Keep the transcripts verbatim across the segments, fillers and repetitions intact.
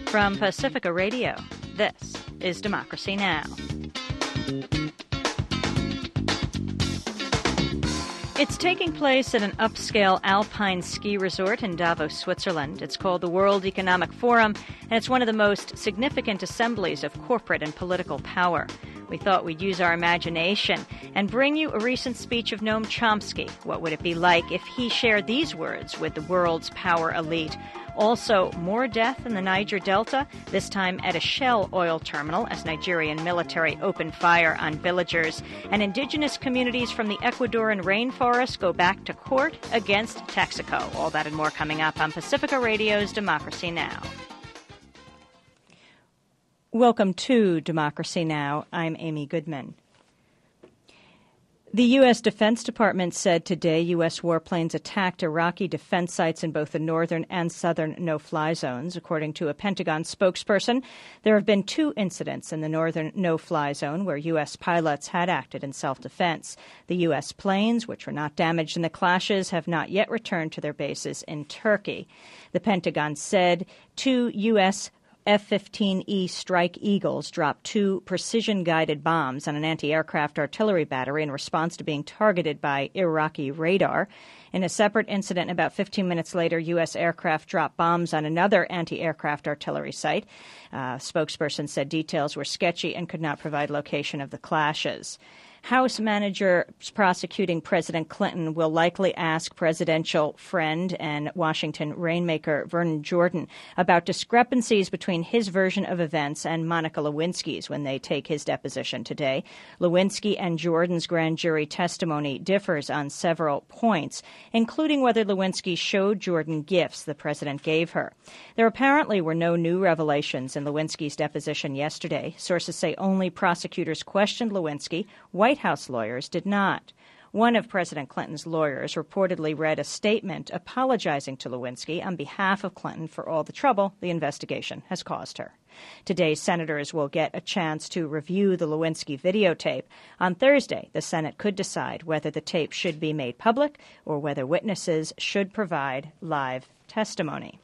From Pacifica Radio, this is Democracy Now! It's taking place at an upscale alpine ski resort in Davos, Switzerland. It's called the World Economic Forum, and it's one of the most significant assemblies of corporate and political power. We thought we'd use our imagination and bring you a recent speech of Noam Chomsky. What would it be like if he shared these words with the world's power elite? Also, more death in the Niger Delta, this time at a Shell oil terminal as Nigerian military opened fire on villagers. And indigenous communities from the Ecuadorian rainforest go back to court against Texaco. All that and more coming up on Pacifica Radio's Democracy Now! Welcome to Democracy Now! I'm Amy Goodman. The U S. Defense Department said today U S warplanes attacked Iraqi defense sites in both the northern and southern no-fly zones. According to a Pentagon spokesperson, there have been two incidents in the northern no-fly zone where U S pilots had acted in self-defense. The U S planes, which were not damaged in the clashes, have not yet returned to their bases in Turkey. The Pentagon said two U S F fifteen E Strike Eagles dropped two precision-guided bombs on an anti-aircraft artillery battery in response to being targeted by Iraqi radar. In a separate incident about fifteen minutes later, U S aircraft dropped bombs on another anti-aircraft artillery site. Uh, spokesperson said details were sketchy and could not provide location of the clashes. House managers prosecuting President Clinton will likely ask presidential friend and Washington rainmaker Vernon Jordan about discrepancies between his version of events and Monica Lewinsky's when they take his deposition today. Lewinsky and Jordan's grand jury testimony differs on several points, including whether Lewinsky showed Jordan gifts the president gave her. There apparently were no new revelations in Lewinsky's deposition yesterday. Sources say only prosecutors questioned Lewinsky. White House lawyers did not. One of President Clinton's lawyers reportedly read a statement apologizing to Lewinsky on behalf of Clinton for all the trouble the investigation has caused her. Today, senators will get a chance to review the Lewinsky videotape. On Thursday, the Senate could decide whether the tape should be made public or whether witnesses should provide live testimony.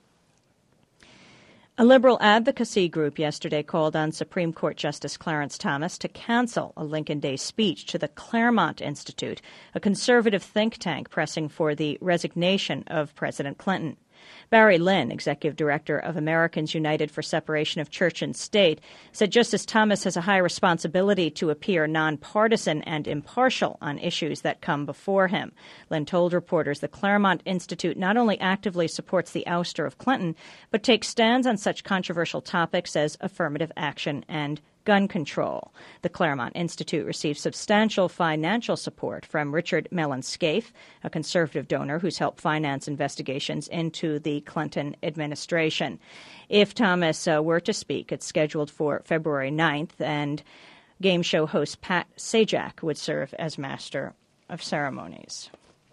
A liberal advocacy group yesterday called on Supreme Court Justice Clarence Thomas to cancel a Lincoln Day speech to the Claremont Institute, a conservative think tank pressing for the resignation of President Clinton. Barry Lynn, executive director of Americans United for Separation of Church and State, said Justice Thomas has a high responsibility to appear nonpartisan and impartial on issues that come before him. Lynn told reporters the Claremont Institute not only actively supports the ouster of Clinton, but takes stands on such controversial topics as affirmative action and gun control. The Claremont Institute received substantial financial support from Richard Mellon Scaife, a conservative donor who's helped finance investigations into the Clinton administration. If Thomas uh, were to speak, it's scheduled for February ninth, and game show host Pat Sajak would serve as master of ceremonies.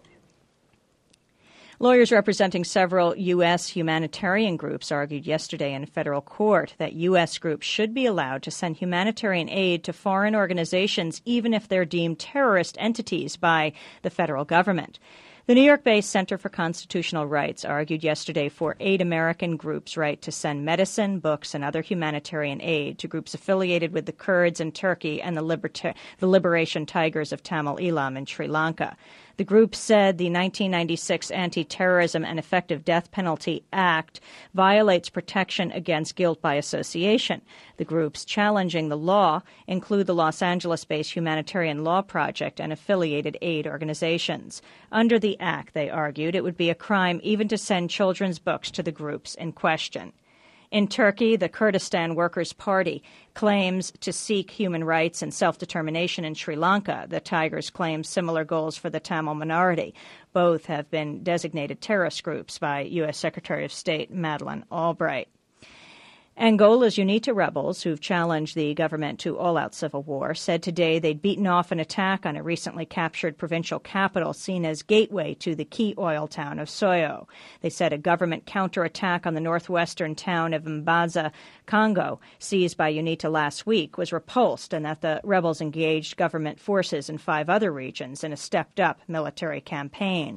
Lawyers representing several U S humanitarian groups argued yesterday in federal court that U S groups should be allowed to send humanitarian aid to foreign organizations even if they're deemed terrorist entities by the federal government. The New York-based Center for Constitutional Rights argued yesterday for eight American groups' right to send medicine, books, and other humanitarian aid to groups affiliated with the Kurds in Turkey and the, Liberta- the Liberation Tigers of Tamil Eelam in Sri Lanka. The group said the nineteen ninety-six Anti-Terrorism and Effective Death Penalty Act violates protection against guilt by association. The groups challenging the law include the Los Angeles-based Humanitarian Law Project and affiliated aid organizations. Under the act, they argued, it would be a crime even to send children's books to the groups in question. In Turkey, the Kurdistan Workers' Party claims to seek human rights and self-determination in Sri Lanka. The Tigers claim similar goals for the Tamil minority. Both have been designated terrorist groups by U S. Secretary of State Madeleine Albright. Angola's UNITA rebels, who've challenged the government to all-out civil war, said today they'd beaten off an attack on a recently captured provincial capital seen as gateway to the key oil town of Soyo. They said a government counterattack on the northwestern town of Mbaza, Congo, seized by UNITA last week, was repulsed and that the rebels engaged government forces in five other regions in a stepped-up military campaign.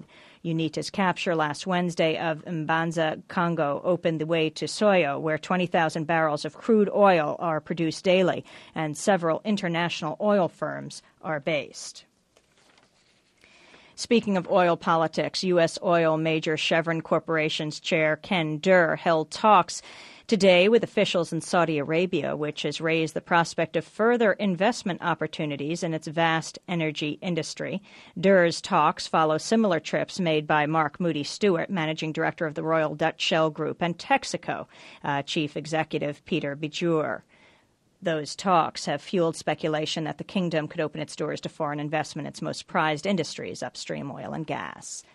UNITA's capture last Wednesday of Mbanza, Congo, opened the way to Soyo, where twenty thousand barrels of crude oil are produced daily, and several international oil firms are based. Speaking of oil politics, U S oil major Chevron Corporation's chair Ken Durr held talks today with officials in Saudi Arabia, which has raised the prospect of further investment opportunities in its vast energy industry. Durr's talks follow similar trips made by Mark Moody Stewart, managing director of the Royal Dutch Shell Group, and Texaco uh, chief executive Peter Bijur. Those talks have fueled speculation that the kingdom could open its doors to foreign investment in its most prized industries, upstream oil and gas.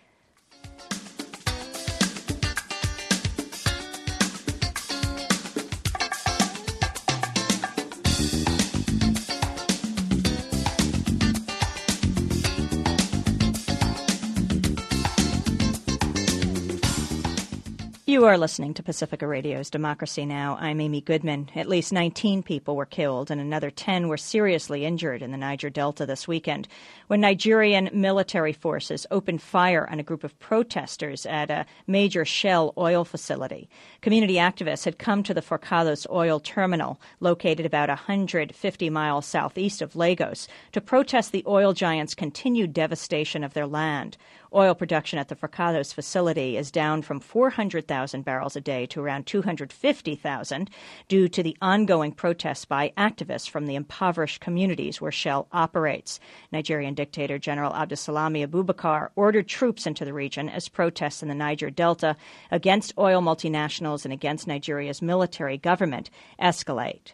You are listening to Pacifica Radio's Democracy Now! I'm Amy Goodman. At least nineteen people were killed and another ten were seriously injured in the Niger Delta this weekend when Nigerian military forces opened fire on a group of protesters at a major Shell oil facility. Community activists had come to the Forcados oil terminal, located about one hundred fifty miles southeast of Lagos, to protest the oil giant's continued devastation of their land. Oil production at the Forcados facility is down from four hundred thousand barrels a day to around two hundred fifty thousand due to the ongoing protests by activists from the impoverished communities where Shell operates. Nigerian dictator General Abdulsalami Abubakar ordered troops into the region as protests in the Niger Delta against oil multinationals and against Nigeria's military government escalate.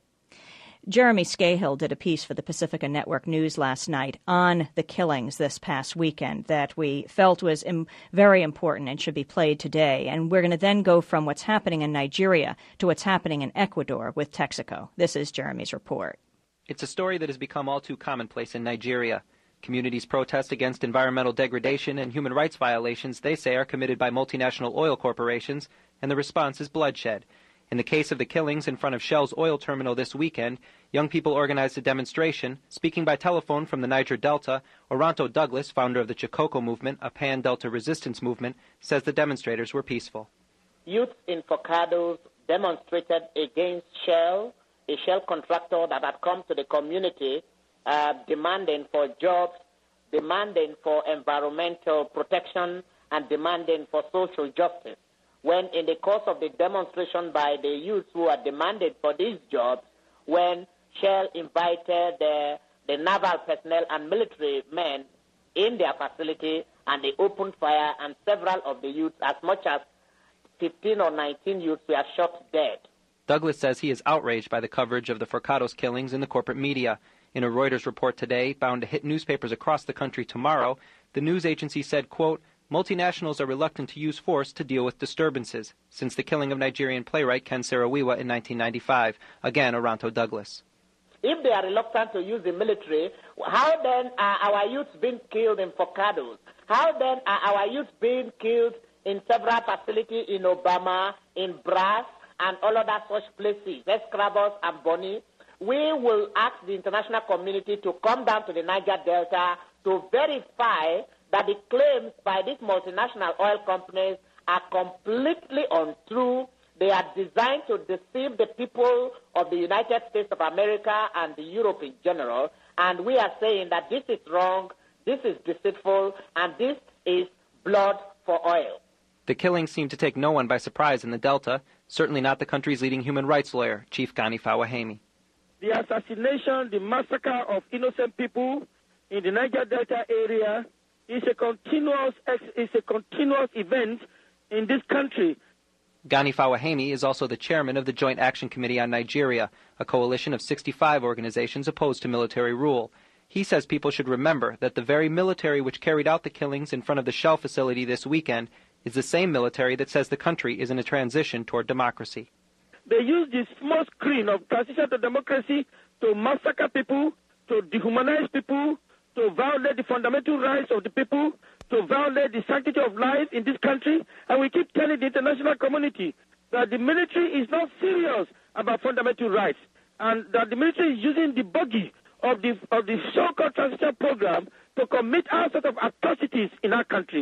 Jeremy Scahill did a piece for the Pacifica Network News last night on the killings this past weekend that we felt was im- very important and should be played today. And we're going to then go from what's happening in Nigeria to what's happening in Ecuador with Texaco. This is Jeremy's report. It's a story that has become all too commonplace in Nigeria. Communities protest against environmental degradation and human rights violations they say are committed by multinational oil corporations, and the response is bloodshed. In the case of the killings in front of Shell's oil terminal this weekend, young people organized a demonstration. Speaking by telephone from the Niger Delta, Oranto Douglas, founder of the Chikoko movement, a pan-Delta resistance movement, says the demonstrators were peaceful. Youth in Forcados demonstrated against Shell, a Shell contractor that had come to the community uh, demanding for jobs, demanding for environmental protection, and demanding for social justice. When in the course of the demonstration by the youth who are demanded for these jobs, when Shell invited the, the naval personnel and military men in their facility and they opened fire, and several of the youths, as much as fifteen or nineteen youths, were shot dead. Douglas says he is outraged by the coverage of the Forcados killings in the corporate media. In a Reuters report today, bound to hit newspapers across the country tomorrow, the news agency said, quote, multinationals are reluctant to use force to deal with disturbances, since the killing of Nigerian playwright Ken Saro-Wiwa in nineteen ninety-five. Again, Oranto Douglas. If they are reluctant to use the military, how then are our youths being killed in Forcados? How then are our youths being killed in several facilities in Obama, in Brass, and all other such places, Escravos and Boni? We will ask the international community to come down to the Niger Delta to verify that the claims by these multinational oil companies are completely untrue. They are designed to deceive the people of the United States of America and the Europe in general. And we are saying that this is wrong, this is deceitful, and this is blood for oil. The killings seem to take no one by surprise in the Delta, certainly not the country's leading human rights lawyer, Chief Gani Fawahemi. The assassination, the massacre of innocent people in the Niger Delta area is a continuous is a continuous event in this country. Gani Fawahemi is also the chairman of the Joint Action Committee on Nigeria, a coalition of sixty-five organizations opposed to military rule. He says people should remember that the very military which carried out the killings in front of the Shell facility this weekend is the same military that says the country is in a transition toward democracy. They use this small screen of transition to democracy to massacre people, to dehumanize people, to violate the fundamental rights of the people, to violate the sanctity of life in this country. And we keep telling the international community that the military is not serious about fundamental rights, and that the military is using the buggy of the of the so-called transition program to commit all sorts of atrocities in our country.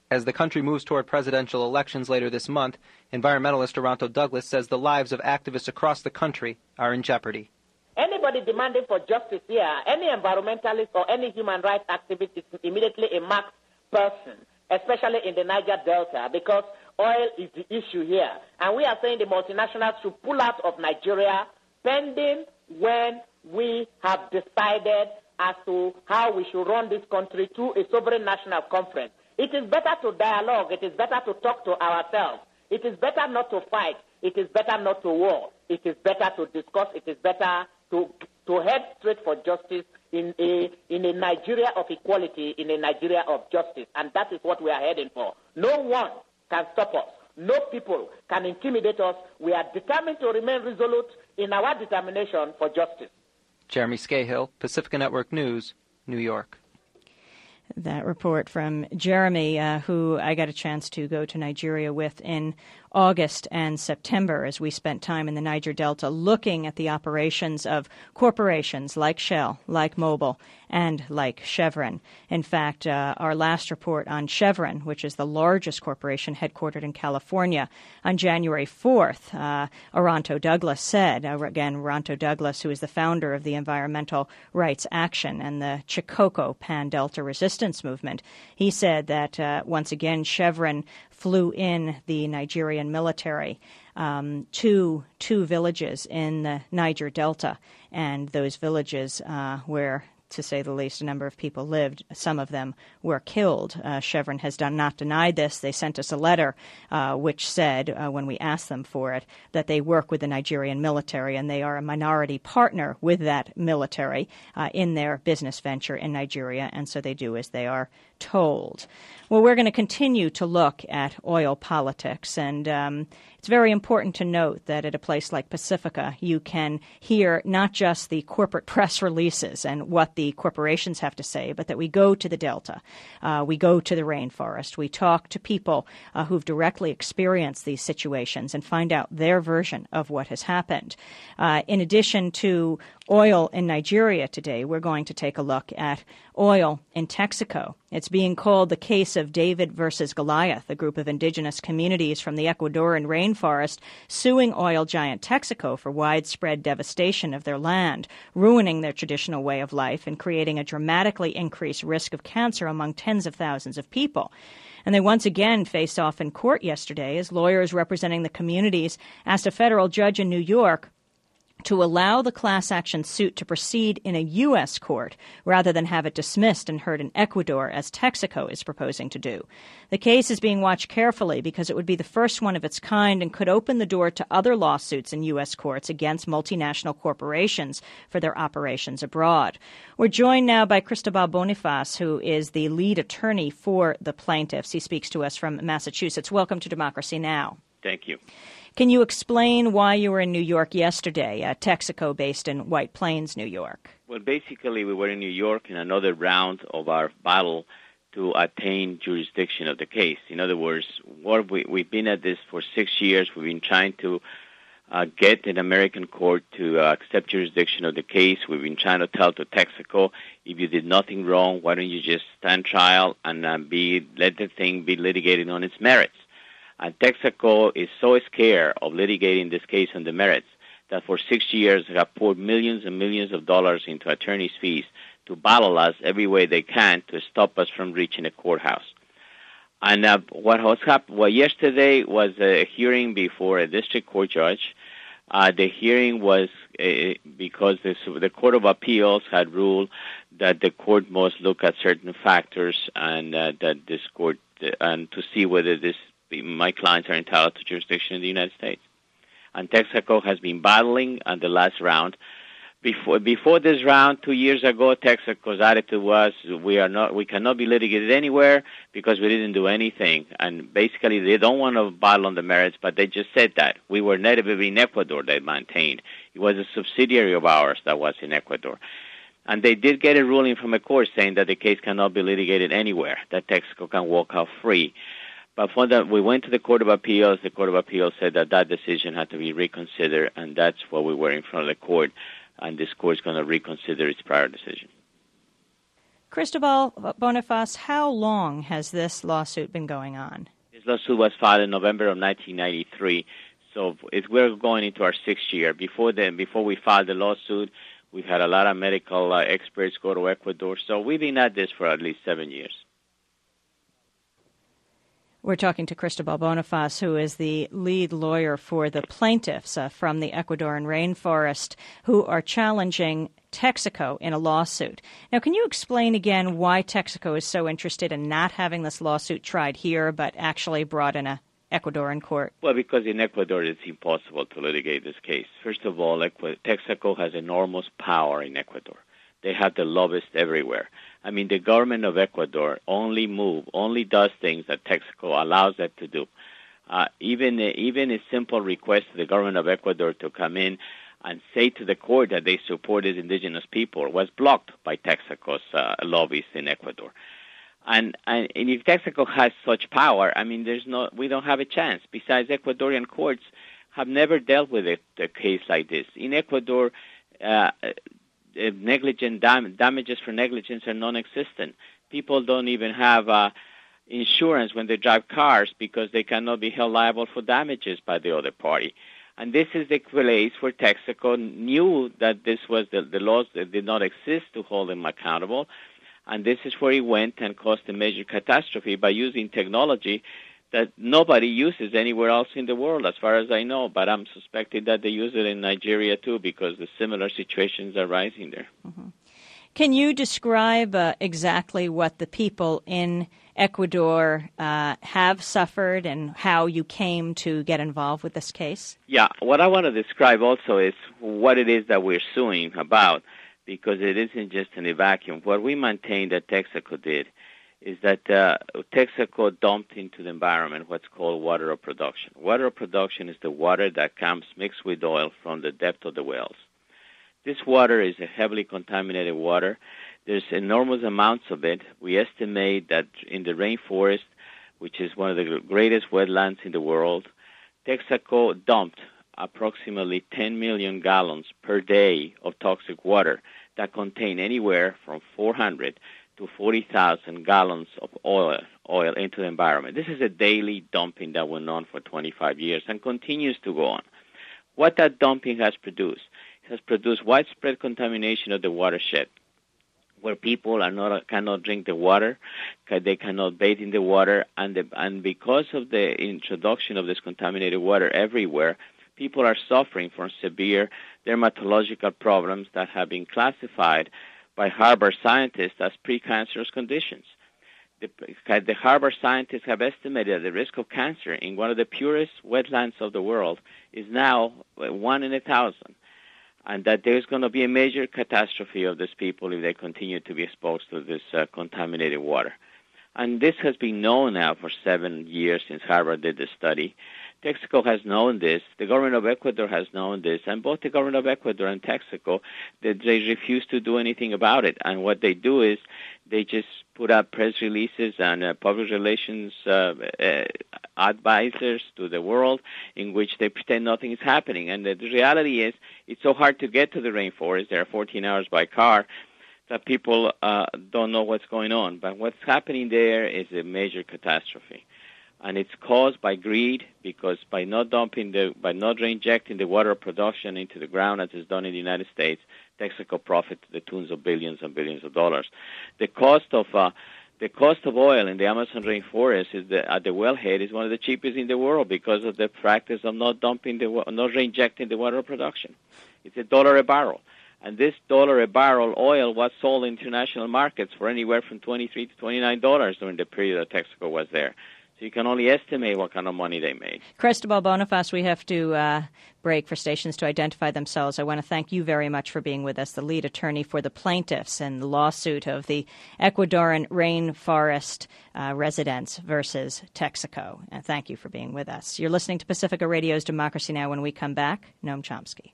As the country moves toward presidential elections later this month, environmentalist Oronto Douglas says the lives of activists across the country are in jeopardy. Anybody demanding for justice here, any environmentalist or any human rights activist is immediately a marked person, especially in the Niger Delta, because oil is the issue here. And we are saying the multinationals should pull out of Nigeria pending when we have decided as to how we should run this country to a sovereign national conference. It is better to dialogue. It is better to talk to ourselves. It is better not to fight. It is better not to war. It is better to discuss. It is better to to head straight for justice in a in a Nigeria of equality, in a Nigeria of justice. And that is what we are heading for. No one can stop us. No people can intimidate us. We are determined to remain resolute in our determination for justice. Jeremy Scahill, Pacifica Network News, New York. That report from Jeremy, uh, who I got a chance to go to Nigeria with in August and September as we spent time in the Niger Delta looking at the operations of corporations like Shell, like Mobil, and like Chevron. In fact, uh, our last report on Chevron, which is the largest corporation headquartered in California, on January fourth, uh, Oronto Douglas said, uh, again, Oronto Douglas, who is the founder of the Environmental Rights Action and the Chikoko Pan-Delta Resistance Movement, he said that, uh, once again, Chevron flew in the Nigerian military um, to two villages in the Niger Delta, and those villages uh, where, to say the least, a number of people lived. Some of them were killed. Uh, Chevron has done not denied this. They sent us a letter uh, which said, uh, when we asked them for it, that they work with the Nigerian military and they are a minority partner with that military uh, in their business venture in Nigeria, and so they do as they are told. Well, we're going to continue to look at oil politics, and um, it's very important to note that at a place like Pacifica, you can hear not just the corporate press releases and what the corporations have to say, but that we go to the Delta, uh, we go to the rainforest, we talk to people uh, who've directly experienced these situations and find out their version of what has happened. Uh, in addition to oil in Nigeria today, we're going to take a look at oil in Texaco. It's being called the case of David versus Goliath, a group of indigenous communities from the Ecuadorian rainforest suing oil giant Texaco for widespread devastation of their land, ruining their traditional way of life and creating a dramatically increased risk of cancer among tens of thousands of people. And they once again faced off in court yesterday as lawyers representing the communities asked a federal judge in New York to allow the class action suit to proceed in a U S court rather than have it dismissed and heard in Ecuador, as Texaco is proposing to do. The case is being watched carefully because it would be the first one of its kind and could open the door to other lawsuits in U S courts against multinational corporations for their operations abroad. We're joined now by Cristobal Boniface, who is the lead attorney for the plaintiffs. He speaks to us from Massachusetts. Welcome to Democracy Now! Thank you. Can you explain why you were in New York yesterday, uh, Texaco based in White Plains, New York? Well, basically, we were in New York in another round of our battle to attain jurisdiction of the case. In other words, what we, we've been at this for six years. We've been trying to uh, get an American court to uh, accept jurisdiction of the case. We've been trying to tell to Texaco, if you did nothing wrong, why don't you just stand trial and uh, be let the thing be litigated on its merits? And Texaco is so scared of litigating this case on the merits that for six years they have poured millions and millions of dollars into attorney's fees to battle us every way they can to stop us from reaching a courthouse. And uh, what was happened? Well, yesterday was a hearing before a district court judge. Uh, the hearing was uh, because this, the Court of Appeals had ruled that the court must look at certain factors and uh, that this court uh, and to see whether this my clients are entitled to jurisdiction in the United States. And Texaco has been battling on the last round. Before before this round, two years ago, Texaco's attitude was we are not, we cannot be litigated anywhere because we didn't do anything. And basically, they don't want to battle on the merits, but they just said that. We were native in Ecuador, they maintained. It was a subsidiary of ours that was in Ecuador. And they did get a ruling from a court saying that the case cannot be litigated anywhere, that Texaco can walk out free. But for that, we went to the Court of Appeals. The Court of Appeals said that that decision had to be reconsidered, and that's why we were in front of the court. And this court is going to reconsider its prior decision. Cristobal Boniface, how long has this lawsuit been going on? This lawsuit was filed in November of nineteen ninety-three, so it's, we're going into our sixth year. Before then, before we filed the lawsuit, we've had a lot of medical uh, experts go to Ecuador, so we've been at this for at least seven years. We're talking to Cristobal Boniface, who is the lead lawyer for the plaintiffs uh, from the Ecuadorian rainforest who are challenging Texaco in a lawsuit. Now, can you explain again why Texaco is so interested in not having this lawsuit tried here, but actually brought in a Ecuadorian court? Well, because in Ecuador it's impossible to litigate this case. First of all, Texaco has enormous power in Ecuador. They have the lobbyists everywhere. I mean, the government of Ecuador only move, only does things that Texaco allows it to do. Uh, even even a simple request to the government of Ecuador to come in and say to the court that they supported indigenous people was blocked by Texaco's uh, lobbyists in Ecuador. And, and and if Texaco has such power, I mean, there's no, we don't have a chance. Besides, Ecuadorian courts have never dealt with a, a case like this. In Ecuador, uh, negligent dam- damages for negligence are non-existent. People don't even have uh, insurance when they drive cars because they cannot be held liable for damages by the other party. And this is the place where Texaco knew that this was the, the laws that did not exist to hold them accountable. And this is where he went and caused a major catastrophe by using technology that nobody uses anywhere else in the world, as far as I know. But I'm suspecting that they use it in Nigeria, too, because the similar situations are rising there. Mm-hmm. Can you describe uh, exactly what the people in Ecuador uh, have suffered and how you came to get involved with this case? Yeah, what I want to describe also is what it is that we're suing about, because it isn't just in a vacuum. What we maintain that Texaco did is that uh, Texaco dumped into the environment what's called water of production. Water of production is the water that comes mixed with oil from the depth of the wells. This water is a heavily contaminated water. There's enormous amounts of it. We estimate that in the rainforest, which is one of the greatest wetlands in the world, Texaco dumped approximately ten million gallons per day of toxic water that contain anywhere from four hundred to forty thousand gallons of oil oil into the environment. This is a daily dumping that went on for twenty-five years and continues to go on. What that dumping has produced, it has produced widespread contamination of the watershed, where people are not cannot drink the water, they cannot bathe in the water, and the, and because of the introduction of this contaminated water everywhere, people are suffering from severe dermatological problems that have been classified by Harvard scientists as precancerous conditions. The, the Harvard scientists have estimated that the risk of cancer in one of the purest wetlands of the world is now one in a thousand, and that there's going to be a major catastrophe of these people if they continue to be exposed to this uh, contaminated water. And this has been known now for seven years since Harvard did the study. Texaco has known this. The government of Ecuador has known this. And both the government of Ecuador and Texaco, they, they refuse to do anything about it. And what they do is they just put out press releases and uh, public relations uh, uh, advisors to the world in which they pretend nothing is happening. And the, the reality is it's so hard to get to the rainforest. There are fourteen hours by car that people uh, don't know what's going on. But what's happening there is a major catastrophe. And it's caused by greed, because by not dumping the, by not reinjecting the water production into the ground as is done in the United States, Texaco profits to the tunes of billions and billions of dollars. The cost of uh, the cost of oil in the Amazon rainforest is the, at the wellhead is one of the cheapest in the world because of the practice of not dumping the not reinjecting the water production. It's a dollar a barrel. And this dollar a barrel oil was sold in international markets for anywhere from twenty-three to twenty-nine dollars during the period that Texaco was there. So you can only estimate what kind of money they made. Cristobal Boniface, we have to uh, break for stations to identify themselves. I want to thank you very much for being with us, the lead attorney for the plaintiffs in the lawsuit of the Ecuadorian rainforest uh, residents versus Texaco. And thank you for being with us. You're listening to Pacifica Radio's Democracy Now! When we come back, Noam Chomsky.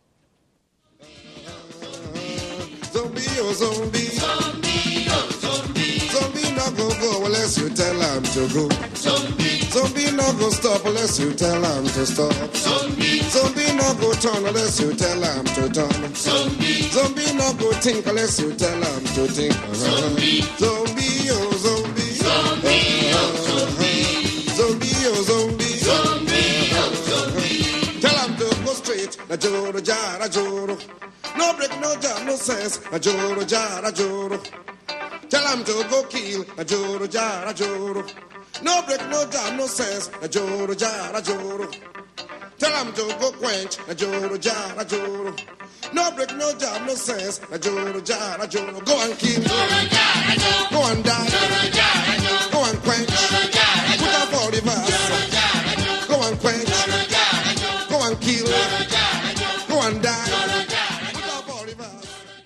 Zombie, oh zombie. Zombie, oh zombie. Zombie not go go unless you tell him to go. Zombie. Zombie not go stop unless you tell him to stop. Zombie. Zombie no go turn unless you tell him to turn. Zombie. Zombie no go think unless you tell him to think. Zombie. Zombie, oh zombie. Zombie, oh zombie. Zombie, oh zombie. Zombie, oh zombie. Tell him to go straight. Na joro jara joro. No break, no jam, no sense. Na joro jara joro. Tell him to go kill. Na joro jara joro. No break, no jam, no sense. Na joro jara joro. Tell him to go quench. Na joro jara joro. No break, no jam, no sense. Na joro jara joro. Go and kill. Joro jara joro. Go and die. Joro jara joro. Go and quench. Joro jara joro. Put up all the verse. Joro jara joro. Go and quench. Joro jara joro. Go and kill. Joro jara joro. Go and die. Joro jara joro. Put up all the verse.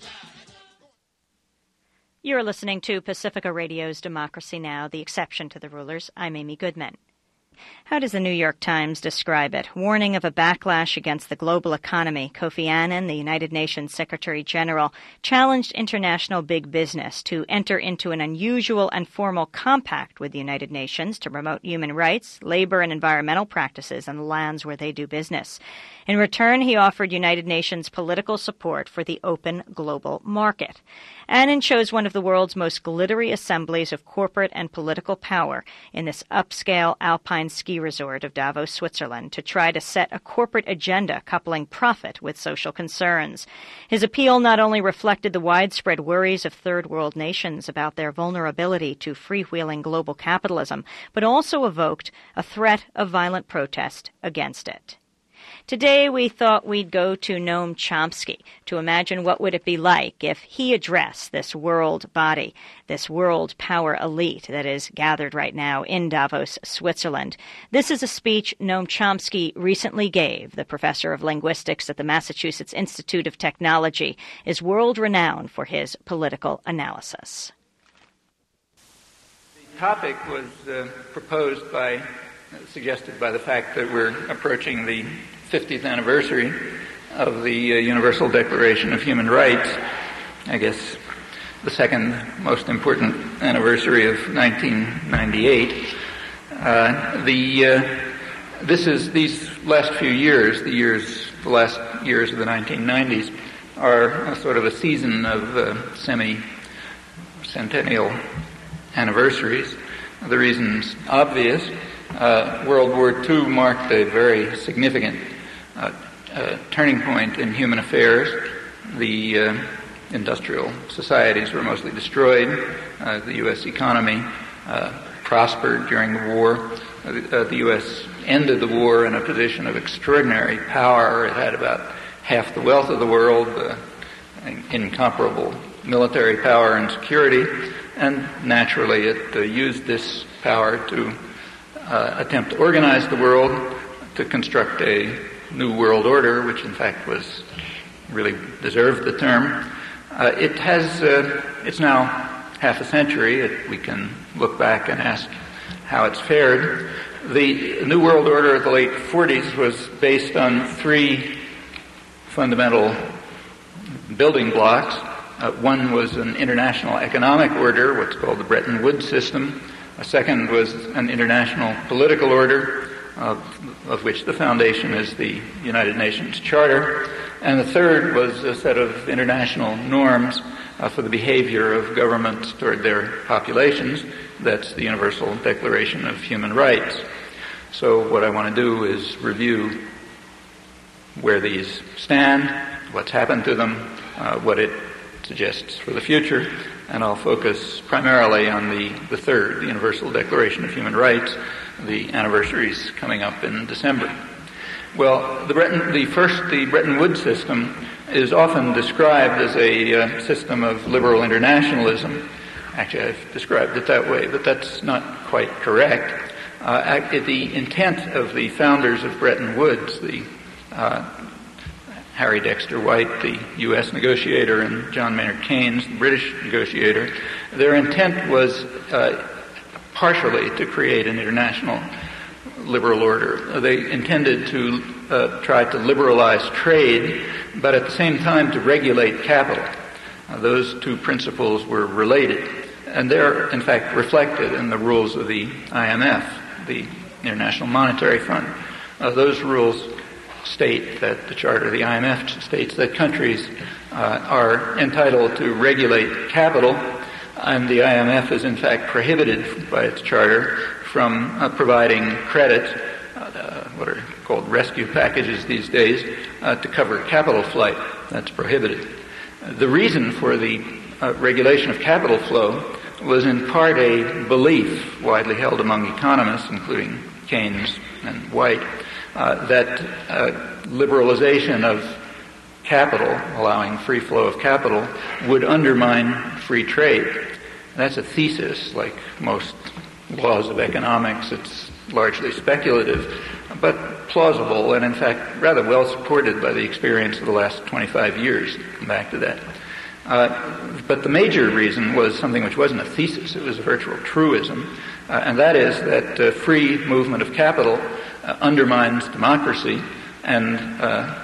You're listening to Pacifica Radio's Democracy Now!, the exception to the rulers. I'm Amy Goodman. How does the New York Times describe it? Warning of a backlash against the global economy. Kofi Annan, the United Nations Secretary General, challenged international big business to enter into an unusual and formal compact with the United Nations to promote human rights, labor and environmental practices on the lands where they do business. In return, he offered United Nations political support for the open global market. Annan chose one of the world's most glittery assemblies of corporate and political power in this upscale alpine ski resort of Davos, Switzerland, to try to set a corporate agenda coupling profit with social concerns. His appeal not only reflected the widespread worries of third world nations about their vulnerability to freewheeling global capitalism, but also evoked a threat of violent protest against it. Today, we thought we'd go to Noam Chomsky to imagine what would it be like if he addressed this world body, this world power elite that is gathered right now in Davos, Switzerland. This is a speech Noam Chomsky recently gave. The professor of linguistics at the Massachusetts Institute of Technology is world-renowned for his political analysis. The topic was uh, proposed by, uh, suggested by the fact that we're approaching the fiftieth anniversary of the uh, Universal Declaration of Human Rights. I guess the second most important anniversary of nineteen ninety-eight. Uh, the uh, this is these last few years, the years, the last years of the nineteen nineties, are a sort of a season of uh, semi-centennial anniversaries. The reason's obvious. Uh, World War Two marked a very significant uh, uh, turning point in human affairs. The uh, industrial societies were mostly destroyed. Uh, the U S economy uh, prospered during the war. Uh, the, uh, the U S ended the war in a position of extraordinary power. It had about half the wealth of the world, uh, incomparable military power and security, and naturally it uh, used this power to uh, attempt to organize the world, to construct a new world order, which in fact was really deserved the term. Uh, it has, uh, it's now half a century. It, we can look back and ask how it's fared. The New World Order of the late forties was based on three fundamental building blocks. Uh, one was an international economic order, what's called the Bretton Woods system. A second was an international political order, uh, of which the foundation is the United Nations Charter. And the third was a set of international norms uh, for the behavior of governments toward their populations. That's the Universal Declaration of Human Rights. So what I want to do is review where these stand, what's happened to them, uh, what it suggests for the future, and I'll focus primarily on the, the third, the Universal Declaration of Human Rights. The anniversary's coming up in December. Well, the Bretton, the first, the Bretton Woods system is often described as a uh, system of liberal internationalism. Actually, I've described it that way, but that's not quite correct. Uh, the intent of the founders of Bretton Woods, the uh, Harry Dexter White, the U S negotiator, and John Maynard Keynes, the British negotiator, their intent was uh, partially to create an international liberal order. They intended to uh, try to liberalize trade, but at the same time to regulate capital. Uh, those two principles were related, and they're in fact reflected in the rules of the I M F, the International Monetary Fund. Uh, those rules state that the Charter of the I M F states that countries uh, are entitled to regulate capital, and the I M F is in fact prohibited by its charter from uh, providing credit, uh, what are called rescue packages these days, uh, to cover capital flight. That's prohibited. Uh, the reason for the uh, regulation of capital flow was in part a belief widely held among economists, including Keynes and White, uh, that uh, liberalization of capital, allowing free flow of capital, would undermine free trade. That's a thesis, like most laws of economics. It's largely speculative, but plausible, and in fact rather well supported by the experience of the last twenty-five years. Come back to that. Uh, but the major reason was something which wasn't a thesis, it was a virtual truism, uh, and that is that uh, free movement of capital uh, undermines democracy and uh,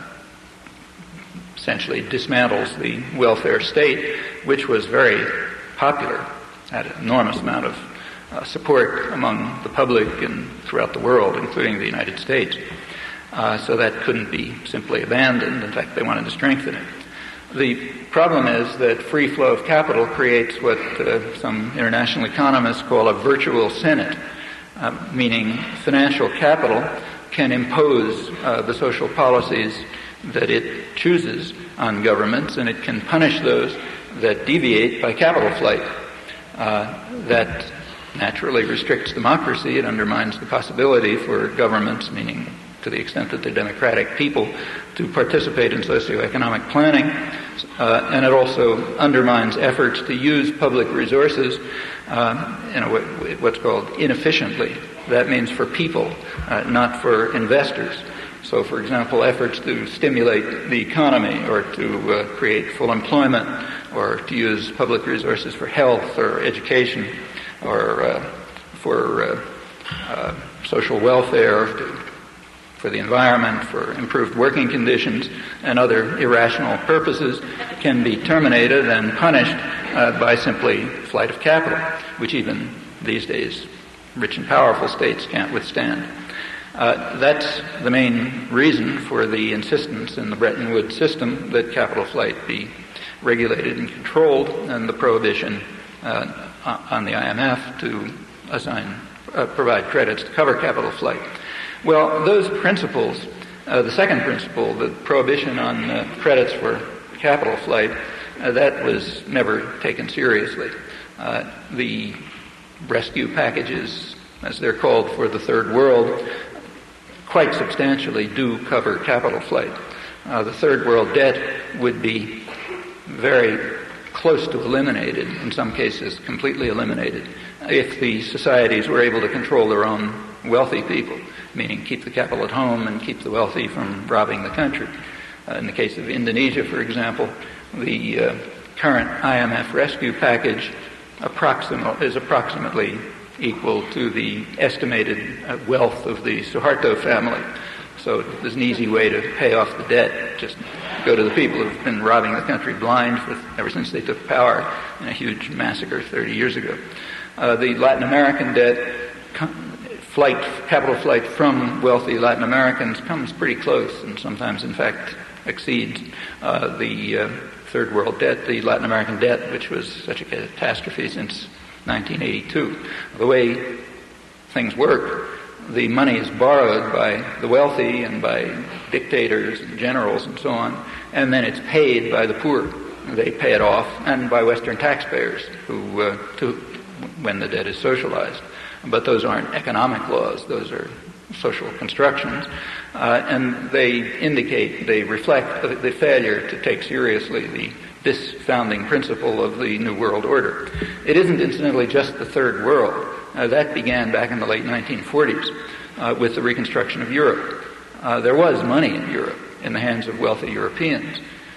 essentially dismantles the welfare state, which was very popular, had an enormous amount of uh, support among the public and throughout the world, including the United States. Uh, so that couldn't be simply abandoned. In fact, they wanted to strengthen it. The problem is that free flow of capital creates what uh, some international economists call a virtual Senate, uh, meaning financial capital can impose uh, the social policies that it chooses on governments, and it can punish those that deviate by capital flight. Uh, that naturally restricts democracy. It undermines the possibility for governments, meaning to the extent that they're democratic people, to participate in socioeconomic planning, uh, and it also undermines efforts to use public resources uh, in a way, what's called inefficiently. That means for people, uh, not for investors. So, for example, efforts to stimulate the economy or to uh, create full employment or to use public resources for health or education or uh, for uh, uh, social welfare, to, for the environment, for improved working conditions, and other irrational purposes can be terminated and punished uh, by simply flight of capital, which even these days rich and powerful states can't withstand. Uh, that's the main reason for the insistence in the Bretton Woods system that capital flight be regulated and controlled, and the prohibition uh, on the I M F to assign, uh, provide credits to cover capital flight. Well, those principles, uh, the second principle, the prohibition on uh, credits for capital flight, uh, that was never taken seriously. Uh, the rescue packages, as they're called for the third world, quite substantially do cover capital flight. Uh, the third world debt would be very close to eliminated, in some cases completely eliminated, if the societies were able to control their own wealthy people, meaning keep the capital at home and keep the wealthy from robbing the country. Uh, in the case of Indonesia, for example, the uh, current I M F rescue package approxim- is approximately equal to the estimated uh, wealth of the Suharto family. So there's an easy way to pay off the debt. Just go to the people who've been robbing the country blind for, ever since they took power in a huge massacre thirty years ago. Uh, the Latin American debt, flight, capital flight from wealthy Latin Americans comes pretty close, and sometimes, in fact, exceeds uh, the uh, third world debt, the Latin American debt, which was such a catastrophe since nineteen eighty-two. The way things work, the money is borrowed by the wealthy and by dictators and generals and so on, and then it's paid by the poor. They pay it off, and by Western taxpayers, who, uh, to, when the debt is socialized. But those aren't economic laws; those are social constructions, uh, and they indicate, they reflect the, the failure to take seriously the this founding principle of the New World Order. It isn't, incidentally, just the Third World. Uh, that began back in the late nineteen forties uh, with the reconstruction of Europe. Uh, there was money in Europe in the hands of wealthy Europeans,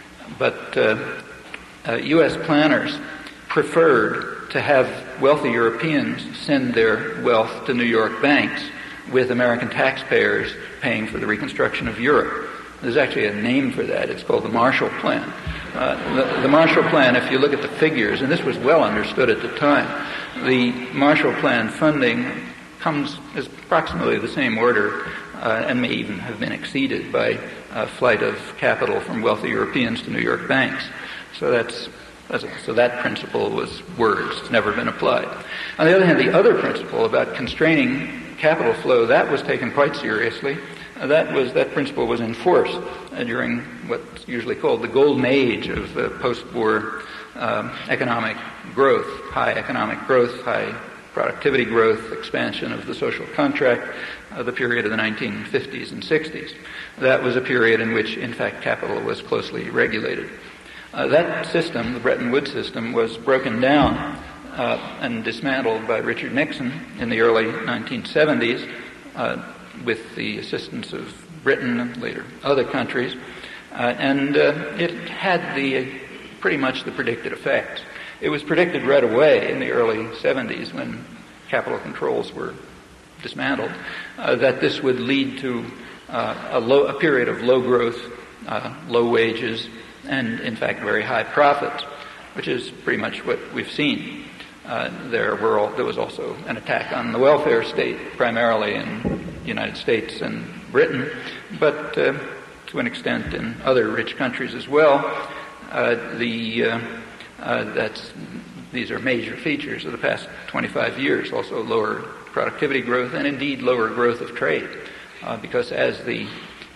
but uh, uh, U S planners preferred to have wealthy Europeans send their wealth to New York banks with American taxpayers paying for the reconstruction of Europe. There's actually a name for that. It's called the Marshall Plan. Uh, the, the Marshall Plan, if you look at the figures, and this was well understood at the time, the Marshall Plan funding comes as approximately the same order uh, and may even have been exceeded by a flight of capital from wealthy Europeans to New York banks. So that's, that's so that principle was words. It's never been applied. On the other hand, the other principle about constraining capital flow, that was taken quite seriously. Uh, that was that principle was enforced uh, during what's usually called the golden age of the post-war um, economic growth, high economic growth, high productivity growth, expansion of the social contract, uh, the period of the nineteen fifties and sixties. That was a period in which, in fact, capital was closely regulated. Uh, that system, the Bretton Woods system, was broken down uh, and dismantled by Richard Nixon in the early nineteen seventies uh, with the assistance of Britain and later other countries. Uh, and uh, it had the uh, pretty much the predicted effects. It was predicted right away in the early seventies when capital controls were dismantled uh, that this would lead to uh, a, low, a period of low growth, uh, low wages, and in fact very high profits, which is pretty much what we've seen. Uh, there were all, there was also an attack on the welfare state, primarily in the United States and Britain, but uh, to an extent in other rich countries as well. Uh, the uh, uh, that's these are major features of the past twenty-five years. Also, lower productivity growth and indeed lower growth of trade, uh, because as the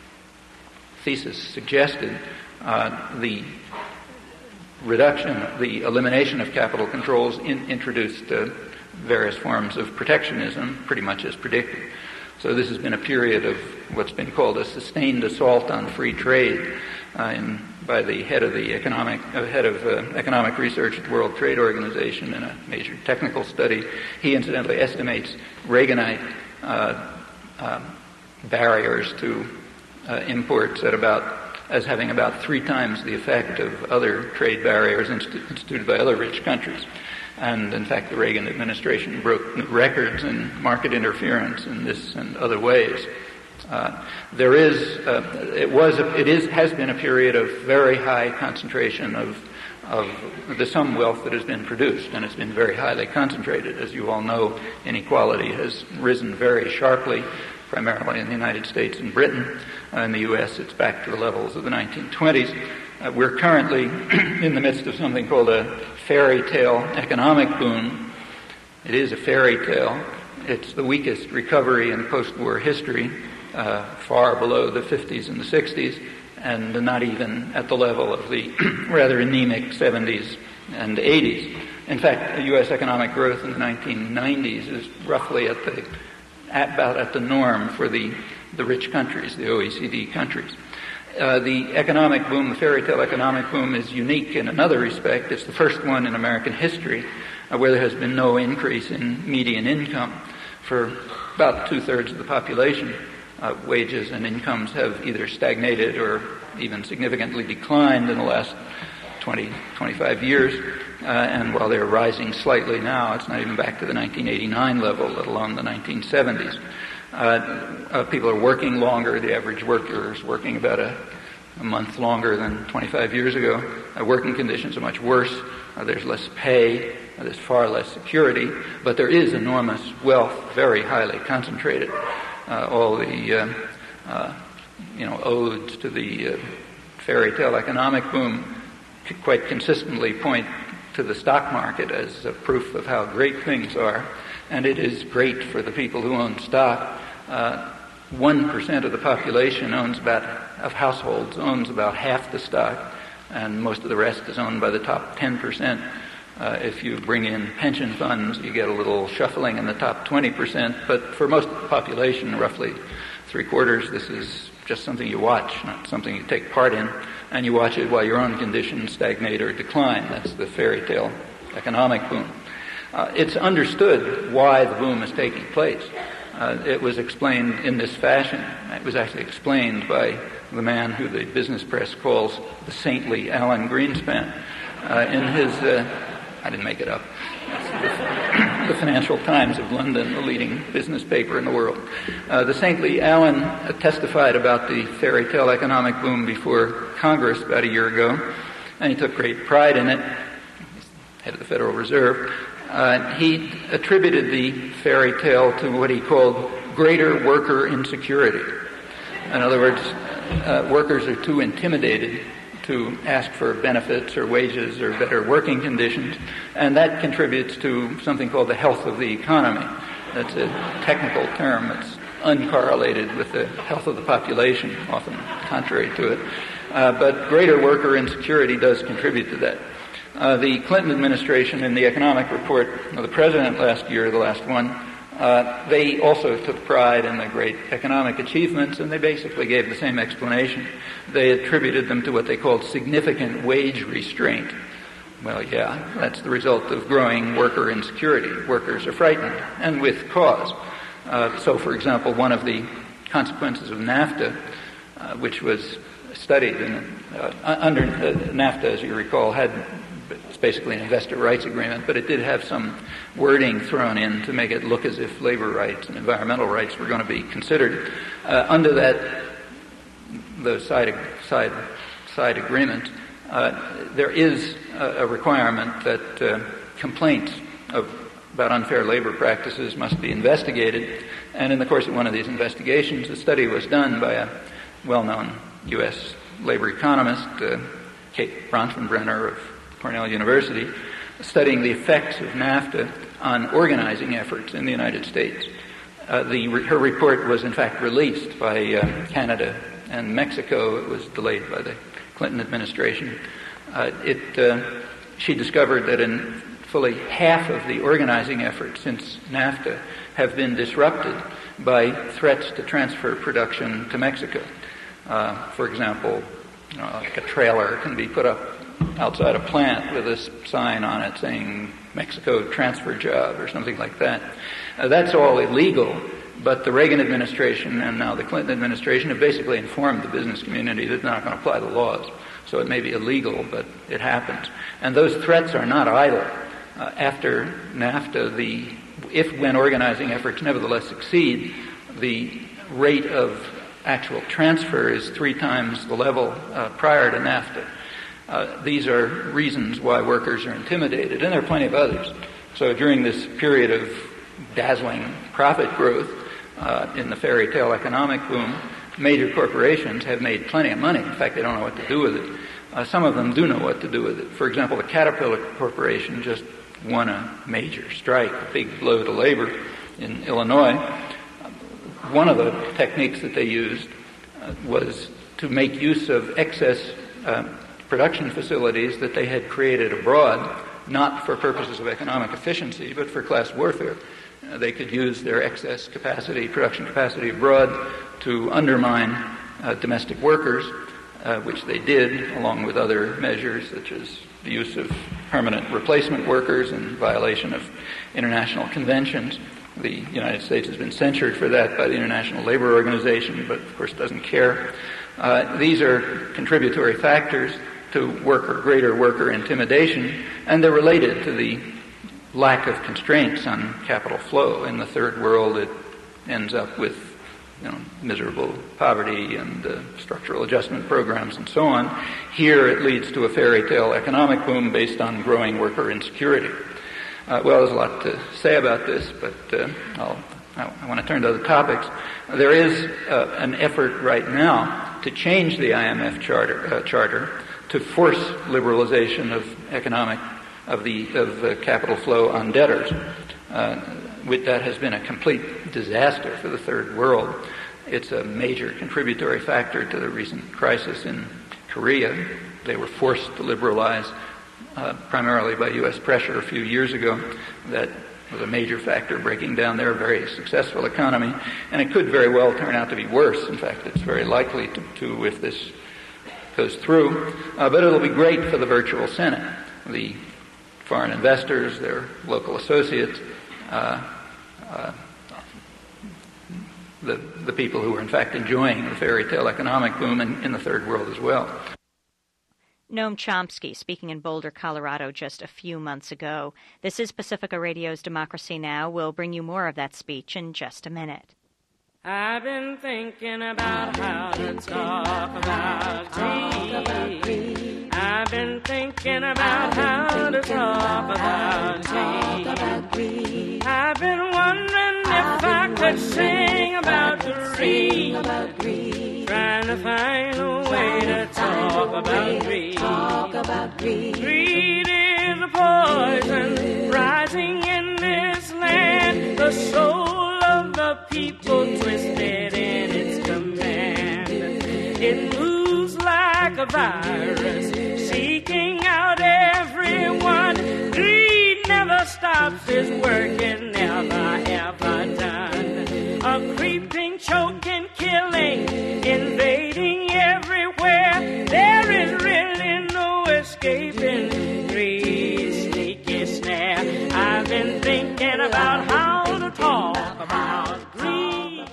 thesis suggested, uh, the reduction, the elimination of capital controls in, introduced uh, various forms of protectionism, pretty much as predicted. So this has been a period of what's been called a sustained assault on free trade uh, in, by the head of the economic uh, head of uh, economic research at the World Trade Organization in a major technical study. He incidentally estimates Reaganite uh, uh, barriers to uh, imports at about as having about three times the effect of other trade barriers institu- instituted by other rich countries. And in fact, the Reagan administration broke new records in market interference in this and other ways. Uh, there is, uh, it was, a, it is, has been a period of very high concentration of, of the sum wealth that has been produced, and it's been very highly concentrated. As you all know, inequality has risen very sharply, primarily in the United States and Britain. Uh, in the U S, it's back to the levels of the nineteen twenties. Uh, we're currently in the midst of something called a fairy tale economic boom. It is a fairy tale. It's the weakest recovery in post-war history, uh, far below the fifties and the sixties, and not even at the level of the rather anemic seventies and eighties. In fact, U S economic growth in the nineteen nineties is roughly at the at about at the norm for the, the rich countries, the O E C D countries. Uh, the economic boom, the fairy tale economic boom, is unique in another respect. It's the first one in American history uh, where there has been no increase in median income for about two-thirds of the population. Uh, wages and incomes have either stagnated or even significantly declined in the last twenty, twenty-five years. Uh, and while they're rising slightly now, it's not even back to the nineteen eighty-nine level, let alone the nineteen seventies. Uh, uh, people are working longer. The average worker is working about a, a month longer than twenty-five years ago. Uh, working conditions are much worse. Uh, there's less pay. Uh, there's far less security. But there is enormous wealth, very highly concentrated. Uh, all the, uh, uh, you know, odes to the uh, fairy tale economic boom quite consistently point to the stock market as a proof of how great things are, and it is great for the people who own stock. Uh, one percent of the population owns about, of households owns about half the stock, and most of the rest is owned by the top ten percent. Uh, if you bring in pension funds, you get a little shuffling in the top twenty percent, but for most of the population, roughly three quarters, this is just something you watch, not something you take part in. And you watch it while your own conditions stagnate or decline. That's the fairy tale economic boom. Uh, it's understood why the boom is taking place. Uh, it was explained in this fashion. It was actually explained by the man who the business press calls the saintly Alan Greenspan. Uh, in his, uh, I didn't make it up, the Financial Times of London, the leading business paper in the world. Uh, the saintly Alan testified about the fairy tale economic boom before Congress about a year ago, and he took great pride in it. He's head of the Federal Reserve. Uh, he attributed the fairy tale to what he called greater worker insecurity. In other words, uh, workers are too intimidated to ask for benefits or wages or better working conditions, and that contributes to something called the health of the economy. That's a technical term. It's uncorrelated with the health of the population, often contrary to it. Uh, but greater worker insecurity does contribute to that. Uh, the Clinton administration, in the economic report of the president last year, the last one, uh, they also took pride in the great economic achievements, and they basically gave the same explanation. They attributed them to what they called significant wage restraint. Well, yeah, that's the result of growing worker insecurity. Workers are frightened, and with cause. Uh, so, for example, one of the consequences of NAFTA, uh, which was studied in, uh, under uh, NAFTA, as you recall, had it's basically an investor rights agreement, but it did have some wording thrown in to make it look as if labor rights and environmental rights were going to be considered. Uh, under that, the side side side agreement, uh, there is a, a requirement that uh, complaints of about unfair labor practices must be investigated, and in the course of one of these investigations, a study was done by a well-known U S labor economist, uh, Kate Bronfenbrenner of Cornell University, studying the effects of NAFTA on organizing efforts in the United States. Uh, the, her report was in fact released by uh, Canada and Mexico. It was delayed by the Clinton administration. Uh, it, uh, she discovered that in fully half of the organizing efforts since NAFTA have been disrupted by threats to transfer production to Mexico. Uh, for example, you know, like a trailer can be put up outside a plant with a sign on it saying Mexico transfer job or something like that. Uh, that's all illegal, but the Reagan administration and now the Clinton administration have basically informed the business community that they're not going to apply the laws. So it may be illegal, but it happens. And those threats are not idle. Uh, after NAFTA, the if when organizing efforts nevertheless succeed, the rate of actual transfer is three times the level uh, prior to NAFTA. Uh, these are reasons why workers are intimidated, and there are plenty of others. So during this period of dazzling profit growth uh, in the fairy tale economic boom, major corporations have made plenty of money. In fact, they don't know what to do with it. Uh, some of them do know what to do with it. For example, the Caterpillar Corporation just won a major strike, a big blow to labor in Illinois. One of the techniques that they used uh, was to make use of excess uh, production facilities that they had created abroad, not for purposes of economic efficiency, but for class warfare. Uh, they could use their excess capacity, production capacity abroad, to undermine uh, domestic workers, uh, which they did, along with other measures such as the use of permanent replacement workers in violation of international conventions. The United States has been censured for that by the International Labor Organization, but of course doesn't care. Uh, these are contributory factors to worker, greater worker intimidation, and they're related to the lack of constraints on capital flow. In the third world, it ends up with you know, miserable poverty and uh, structural adjustment programs and so on. Here, it leads to a fairy tale economic boom based on growing worker insecurity. Uh, well, there's a lot to say about this, but uh, I'll, I, I want to turn to other topics. There is uh, an effort right now to change the I M F charter, uh, charter to force liberalization of economic of the of the capital flow on debtors. Uh, with that has been a complete disaster for the third world. It's a major contributory factor to the recent crisis in Korea. They were forced to liberalize uh, primarily by U S pressure a few years ago. That was a major factor breaking down their very successful economy, and it could very well turn out to be worse. In fact, it's very likely to, to if this goes through. Uh, but it'll be great for the virtual Senate. The foreign investors, their local associates, uh, uh, the, the people who are in fact enjoying the fairy tale economic boom in, in the third world as well. Noam Chomsky speaking in Boulder, Colorado just a few months ago. This is Pacifica Radio's Democracy Now! We'll bring you more of that speech in just a minute. I've been thinking about how to talk about tea. I've been thinking about how to talk about tea. I've been wondering if if I could sing about greed, trying to find a way to talk about greed. Talk about greed. Greed is a poison rising in this land, the soul of the people twisted in its command. It moves like a virus, seeking out everyone. Greed never stops its work, it never ever done. A creeping, choking, killing, invading everywhere. There is really no escaping greed's sneaky snare. I've been thinking about how to talk about greed.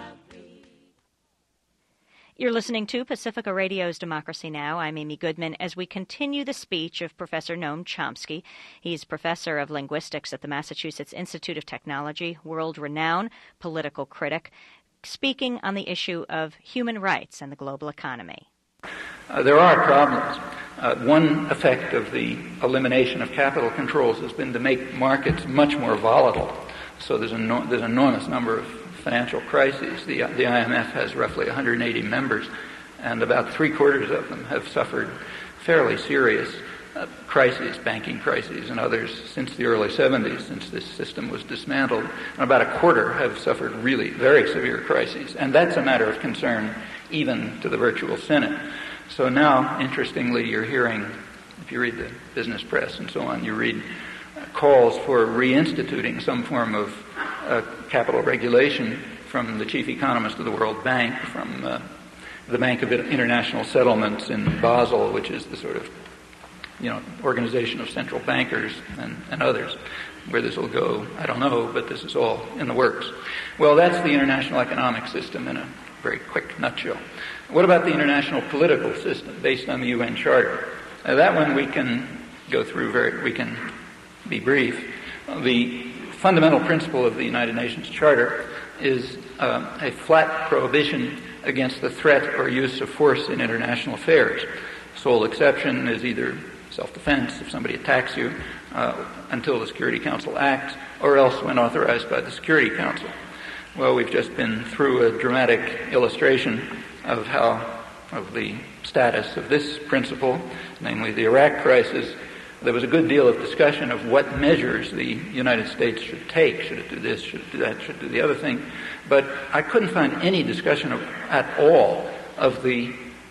You're listening to Pacifica Radio's Democracy Now! I'm Amy Goodman as we continue the speech of Professor Noam Chomsky. He's professor of linguistics at the Massachusetts Institute of Technology, world-renowned political critic, speaking on the issue of human rights and the global economy. Uh, there are problems. Uh, one effect of the elimination of capital controls has been to make markets much more volatile. So there's an there's an enormous number of financial crises. The, the I M F has roughly one hundred eighty members, and about three-quarters of them have suffered fairly serious uh, crises, banking crises and others, since the early seventies, since this system was dismantled. And about a quarter have suffered really very severe crises. And that's a matter of concern even to the virtual Senate. So now, interestingly, you're hearing, if you read the business press and so on, you read calls for reinstituting some form of uh, capital regulation from the chief economist of the World Bank, from uh, the Bank of International Settlements in Basel, which is the sort of, you know, organization of central bankers and, and others. Where this will go, I don't know, but this is all in the works. Well, that's the international economic system in a very quick nutshell. What about the international political system based on the U N Charter? Now, that one we can go through very, we can be brief. The fundamental principle of the United Nations Charter is uh, a flat prohibition against the threat or use of force in international affairs. Sole exception is either self-defense if somebody attacks you uh, until the Security Council acts, or else when authorized by the Security Council. Well, we've just been through a dramatic illustration of how, of the status of this principle, namely the Iraq crisis. There was a good deal of discussion of what measures the United States should take. Should it do this? Should it do that? Should it do the other thing? But I couldn't find any discussion of, at all of the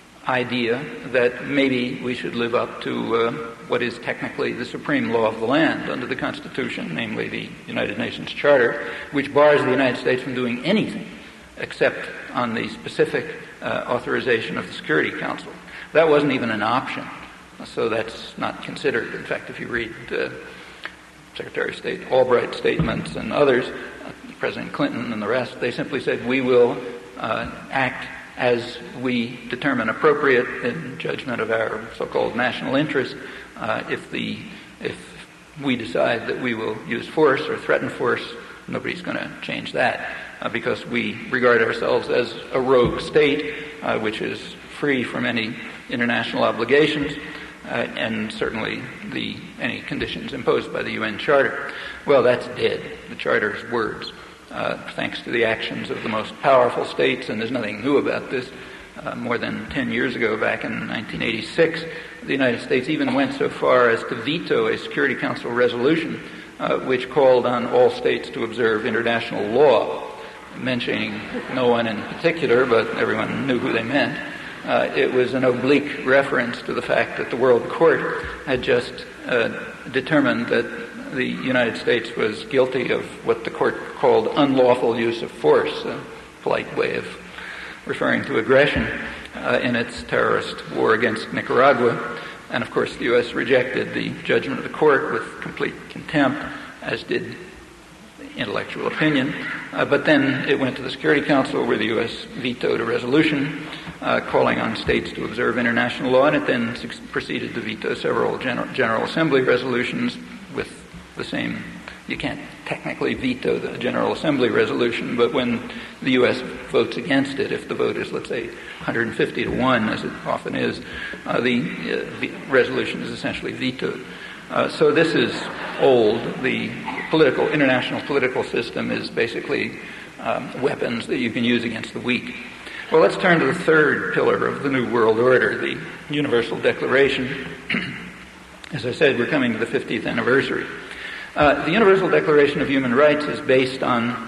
idea that maybe we should live up to uh, what is technically the supreme law of the land under the Constitution, namely the United Nations Charter, which bars the United States from doing anything except on the specific uh, authorization of the Security Council. That wasn't even an option. So that's not considered. In fact, if you read uh, Secretary of State Albright's statements and others, uh, President Clinton and the rest, they simply said, we will uh, act as we determine appropriate in judgment of our so-called national interest. Uh, if the if we decide that we will use force or threaten force, nobody's going to change that uh, because we regard ourselves as a rogue state, uh, which is free from any international obligations. Uh, and certainly the any conditions imposed by the U N Charter. Well, that's dead. The Charter's words, uh, thanks to the actions of the most powerful states, and there's nothing new about this. Uh, more than ten years ago, back in nineteen eighty-six, the United States even went so far as to veto a Security Council resolution uh, which called on all states to observe international law, mentioning no one in particular, but everyone knew who they meant. Uh, it was an oblique reference to the fact that the World Court had just uh, determined that the United States was guilty of what the court called unlawful use of force, a polite way of referring to aggression uh, in its terrorist war against Nicaragua. And of course the U S rejected the judgment of the court with complete contempt, as did intellectual opinion. Uh, but then it went to the Security Council, where the U S vetoed a resolution uh, calling on states to observe international law, and it then su- proceeded to veto several Gen- General Assembly resolutions with the same. You can't technically veto the General Assembly resolution, but when the U S votes against it, if the vote is, let's say, one hundred fifty to one, as it often is, uh, the, uh, the resolution is essentially vetoed. Uh, so this is old. The political, international political system is basically um, weapons that you can use against the weak. Well, let's turn to the third pillar of the New World Order, the Universal Declaration. As I said, we're coming to the fiftieth anniversary. Uh, the Universal Declaration of Human Rights is based on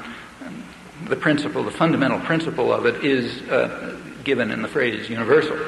the principle, the fundamental principle of it is uh, given in the phrase universal.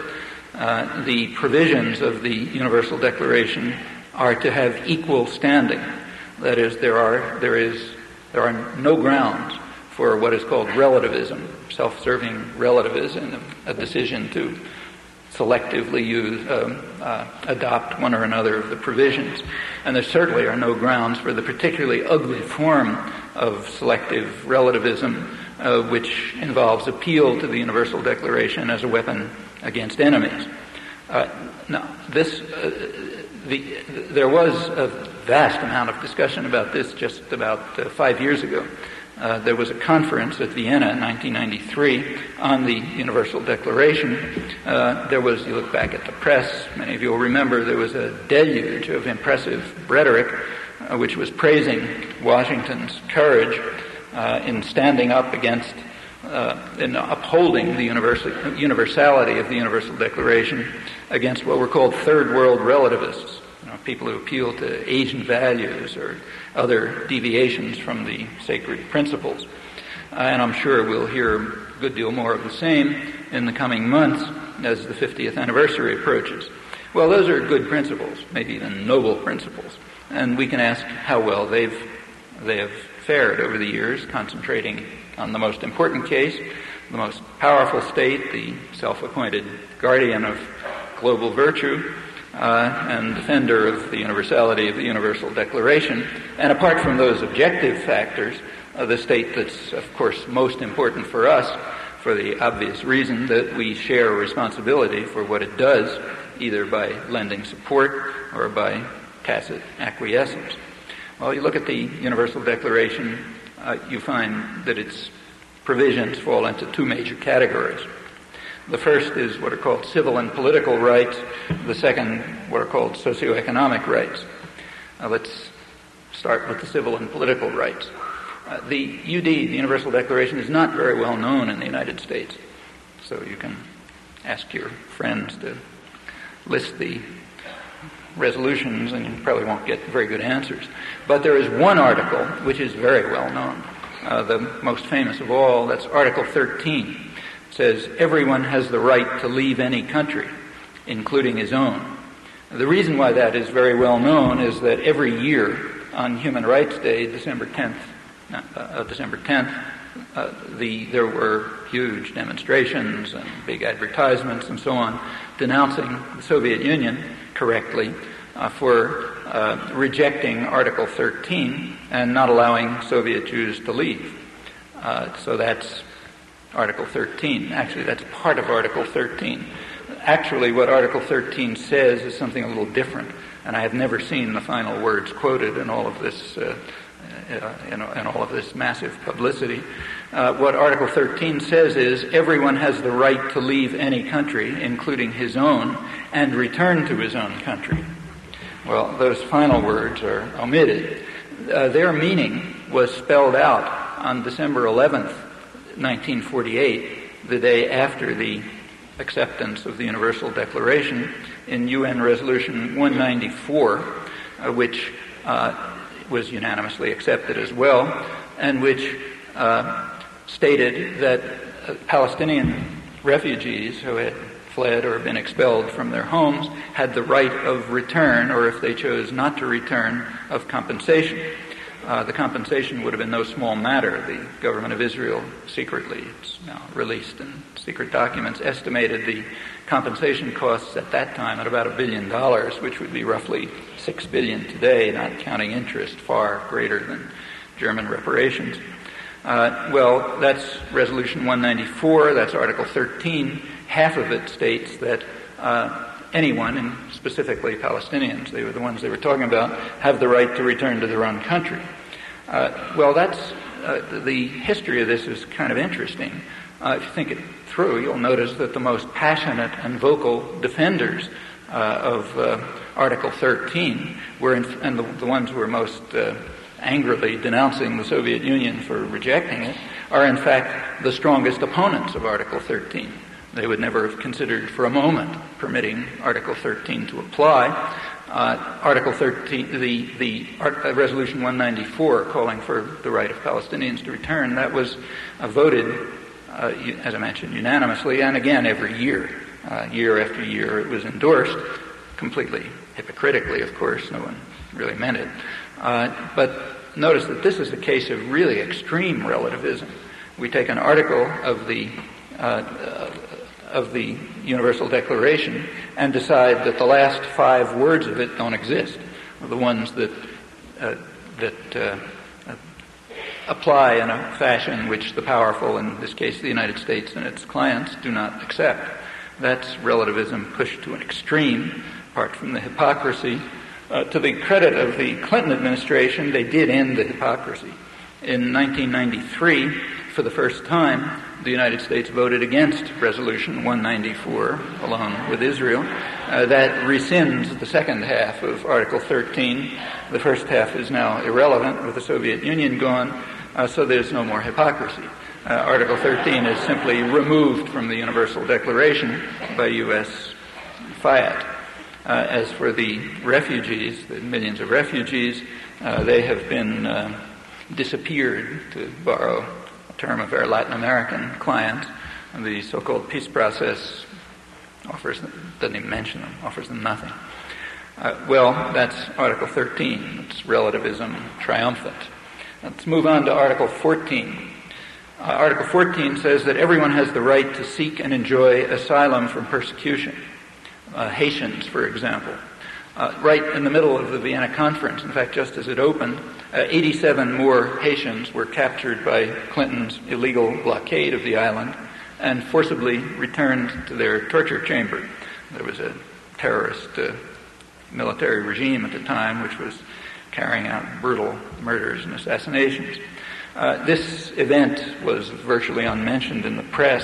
Uh, the provisions of the Universal Declaration are to have equal standing. That is, there are there is there are no grounds for what is called relativism, self-serving relativism, a decision to selectively use, um, uh, adopt one or another of the provisions. And there certainly are no grounds for the particularly ugly form of selective relativism, uh, which involves appeal to the Universal Declaration as a weapon against enemies. Uh, now, this, uh, the, there was a vast amount of discussion about this just about uh, five years ago. Uh, there was a conference at Vienna in nineteen ninety-three on the Universal Declaration. Uh, there was, you look back at the press, many of you will remember there was a deluge of impressive rhetoric uh, which was praising Washington's courage uh, in standing up against, uh, in upholding the universal, universality of the Universal Declaration against what were called third world relativists, you know, people who appeal to Asian values or other deviations from the sacred principles. Uh, and I'm sure we'll hear a good deal more of the same in the coming months as the fiftieth anniversary approaches. Well, those are good principles, maybe even noble principles. And we can ask how well they've they have fared over the years, concentrating on the most important case, the most powerful state, the self-appointed guardian of global virtue, Uh, and defender of the universality of the Universal Declaration. And apart from those objective factors, uh, the state that's, of course, most important for us, for the obvious reason that we share responsibility for what it does, either by lending support or by tacit acquiescence. Well, you look at the Universal Declaration, uh, you find that its provisions fall into two major categories. The first is what are called civil and political rights. The second, what are called socioeconomic rights. Uh, let's start with the civil and political rights. Uh, the U D, the Universal Declaration, is not very well known in the United States. So you can ask your friends to list the resolutions and you probably won't get very good answers. But there is one article which is very well known. Uh, the most famous of all, that's Article thirteen. Says everyone has the right to leave any country, including his own. The reason why that is very well known is that every year on Human Rights Day, December tenth, uh, December tenth, uh, the there were huge demonstrations and big advertisements and so on denouncing the Soviet Union correctly uh, for uh, rejecting Article thirteen and not allowing Soviet Jews to leave. Uh, so that's Article thirteen. Actually, that's part of Article thirteen. Actually, what Article thirteen says is something a little different, and I have never seen the final words quoted in all of this, uh, uh, in, in all of this massive publicity. Uh, what Article thirteen says is everyone has the right to leave any country, including his own, and return to his own country. Well, those final words are omitted. Uh, their meaning was spelled out on December eleventh, nineteen forty-eight, the day after the acceptance of the Universal Declaration, in U N Resolution one ninety-four, uh, which uh, was unanimously accepted as well, and which uh, stated that uh, Palestinian refugees who had fled or been expelled from their homes had the right of return, or if they chose not to return, of compensation. Uh, the compensation would have been no small matter. The government of Israel secretly, it's now released in secret documents, estimated the compensation costs at that time at about a billion dollars, which would be roughly six billion today, not counting interest, far greater than German reparations. Uh, well, that's Resolution one ninety-four, that's Article thirteen. Half of it states that uh, anyone, and specifically Palestinians, they were the ones they were talking about, have the right to return to their own country. Uh, well, that's uh, the history of this is kind of interesting. Uh, if you think it through, you'll notice that the most passionate and vocal defenders uh, of uh, Article thirteen were, in, and the, the ones who were most uh, angrily denouncing the Soviet Union for rejecting it, are in fact the strongest opponents of Article thirteen. They would never have considered for a moment permitting Article thirteen to apply. Uh, Article thirteen, the, the uh, Resolution one ninety-four calling for the right of Palestinians to return, that was uh, voted, uh, as I mentioned, unanimously, and again every year. Uh, year after year it was endorsed, completely hypocritically, of course. No one really meant it. Uh, but notice that this is a case of really extreme relativism. We take an article of the uh, uh, of the Universal Declaration and decide that the last five words of it don't exist, the ones that uh, that uh, apply in a fashion which the powerful, in this case the United States and its clients, do not accept. That's relativism pushed to an extreme, apart from the hypocrisy. Uh, to the credit of the Clinton administration, they did end the hypocrisy. In nineteen ninety-three, for the first time, the United States voted against Resolution one ninety-four, along with Israel. Uh, that rescinds the second half of Article thirteen. The first half is now irrelevant with the Soviet Union gone, uh, so there's no more hypocrisy. Uh, Article thirteen is simply removed from the Universal Declaration by U S fiat. Uh, as for the refugees, the millions of refugees, uh, they have been uh, disappeared, to borrow a term of our Latin American clients. The so-called peace process offers them, doesn't even mention them, offers them nothing. Uh, well, that's Article thirteen. It's relativism triumphant. Let's move on to Article fourteen. Uh, Article fourteen says that everyone has the right to seek and enjoy asylum from persecution. Uh, Haitians, for example. Uh, right in the middle of the Vienna Conference, in fact, just as it opened, uh, eighty-seven more Haitians were captured by Clinton's illegal blockade of the island and forcibly returned to their torture chamber. There was a terrorist uh, military regime at the time which was carrying out brutal murders and assassinations. Uh, this event was virtually unmentioned in the press,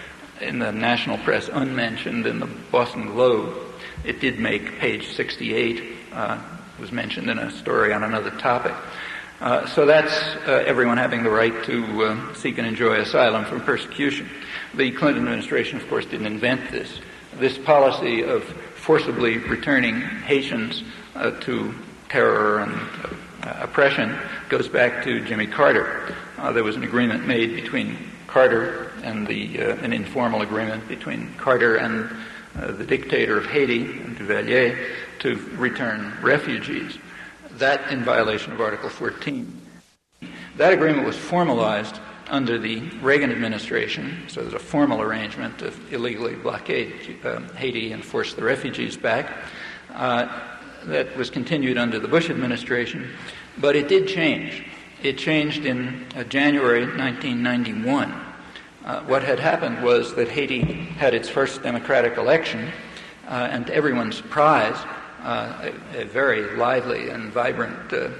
in the national press, unmentioned in the Boston Globe. It did make page sixty-eight. Uh, it was mentioned in a story on another topic. Uh, so that's uh, everyone having the right to uh, seek and enjoy asylum from persecution. The Clinton administration, of course, didn't invent this. This policy of forcibly returning Haitians uh, to terror and uh, oppression goes back to Jimmy Carter. Uh, there was an agreement made between Carter and the uh, an informal agreement between Carter and uh, the dictator of Haiti, Duvalier, to return refugees. That in violation of Article fourteen. That agreement was formalized under the Reagan administration, so there's a formal arrangement to illegally blockade uh, Haiti and force the refugees back. Uh, that was continued under the Bush administration, but it did change. It changed in uh, January nineteen ninety-one. Uh, what had happened was that Haiti had its first democratic election, uh, and to everyone's surprise, uh, a, a very lively and vibrant uh,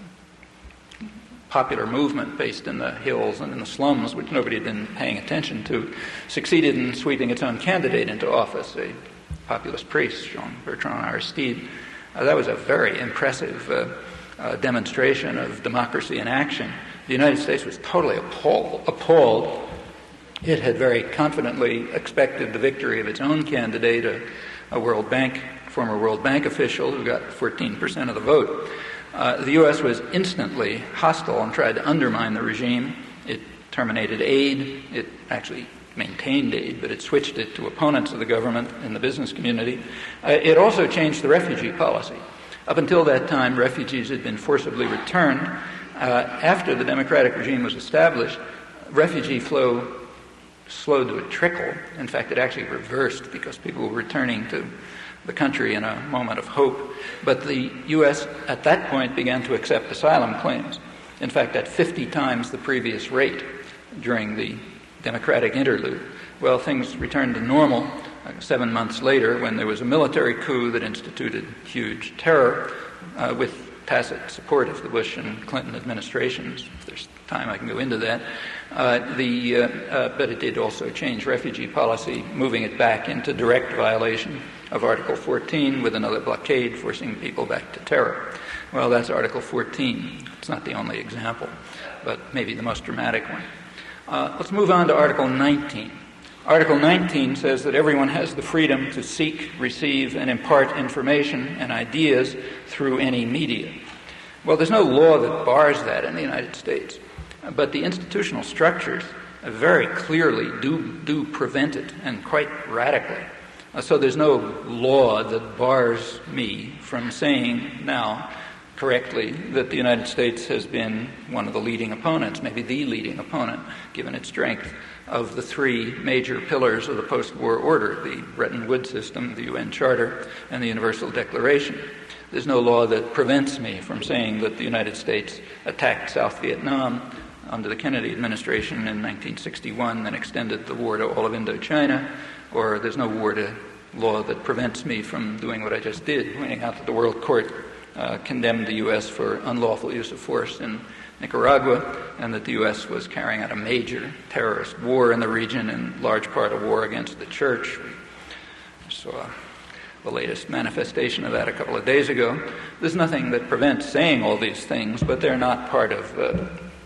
popular movement based in the hills and in the slums, which nobody had been paying attention to, succeeded in sweeping its own candidate into office, a populist priest, Jean-Bertrand Aristide. Uh, that was a very impressive uh, uh, demonstration of democracy in action. The United States was totally appalled. appalled. It had very confidently expected the victory of its own candidate, a, a World Bank, former World Bank official who got fourteen percent of the vote. Uh, the U S was instantly hostile and tried to undermine the regime. It terminated aid. It actually maintained aid, but it switched it to opponents of the government in the business community. Uh, it also changed the refugee policy. Up until that time, refugees had been forcibly returned. Uh, after the democratic regime was established, refugee flow slowed to a trickle. In fact, it actually reversed because people were returning to the country in a moment of hope. But the U S at that point began to accept asylum claims. In fact, at fifty times the previous rate during the democratic interlude. Well, things returned to normal uh, seven months later when there was a military coup that instituted huge terror uh, with tacit support of the Bush and Clinton administrations. If there's time, I can go into that. Uh, the, uh, uh, but it did also change refugee policy, moving it back into direct violation of Article fourteen with another blockade, forcing people back to terror. Well, that's Article fourteen. It's not the only example, but maybe the most dramatic one. Uh, let's move on to Article nineteen. Article nineteen says that everyone has the freedom to seek, receive, and impart information and ideas through any media. Well, there's no law that bars that in the United States, but the institutional structures very clearly do, do prevent it, and quite radically. Uh, so there's no law that bars me from saying now correctly that the United States has been one of the leading opponents, maybe the leading opponent, given its strength, of the three major pillars of the post-war order, the Bretton Woods system, the U N Charter, and the Universal Declaration. There's no law that prevents me from saying that the United States attacked South Vietnam under the Kennedy administration in nineteen sixty-one and extended the war to all of Indochina, or there's no war to law that prevents me from doing what I just did, pointing out that the World Court uh, condemned the U S for unlawful use of force in Nicaragua, and that the U S was carrying out a major terrorist war in the region, in large part a war against the church. We saw the latest manifestation of that a couple of days ago. There's nothing that prevents saying all these things, but they're not part of... Uh,